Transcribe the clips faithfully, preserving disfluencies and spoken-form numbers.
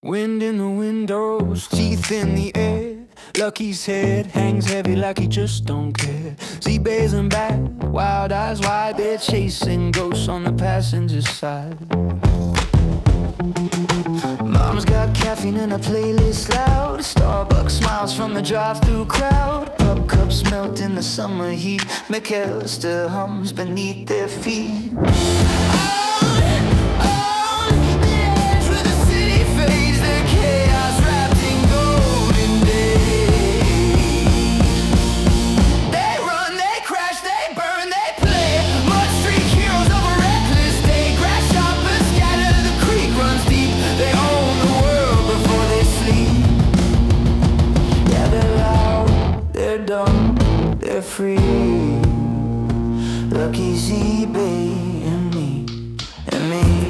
Wind in the windows, teeth in the air. Lucky's head hangs heavy like he just don't care. Z-Bay's and back, wild eyes wide. They're chasing ghosts on the passenger side. Mom's got caffeine in her playlist loud. Starbucks smiles from the drive-through crowd. Pub cups melt in the summer heat. McAllister hums beneath their feet. They're free. Lucky Z-Bay and me, and me.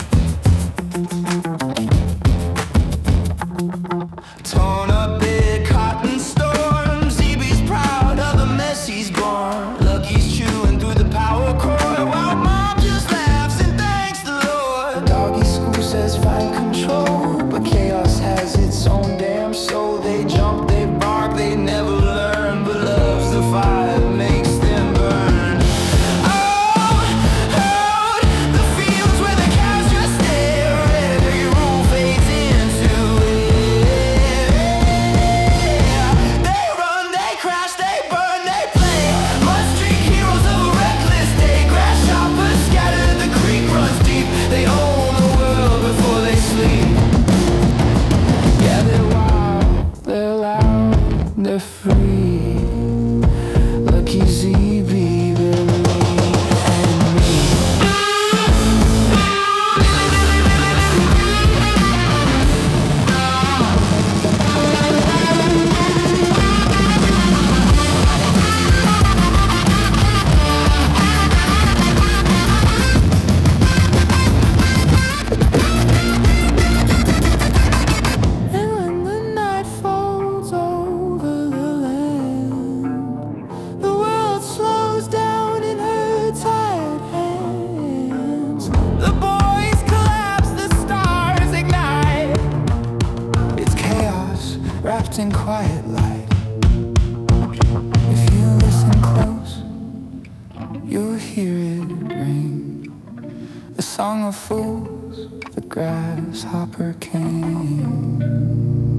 Torn up big cotton storm. Z-Bay's proud of the mess he's born. Lucky's chewing through the power cord, while Mom just laughs and thanks the Lord. Doggy school says find control, but chaos has its own damn soul. They jump, they bark, they never learn, but love's the fire makes them burn. Oh, out the fields where the cows just stare. Every rule fades into air. They run, they crash, they burn, they play mud street heroes of a reckless day. Grass shoppers scattered, the creek runs deep. They own the world before they sleep. Yeah, they're wild, they're loud, they're free. Lucky Z-Bay, and me, and me. And when the night falls over the land, the world slows down in her tired hands. The boys collapse, the stars ignite. It's chaos wrapped in quiet light. If you listen close, you'll hear it ring. The song of fools, the grasshopper king.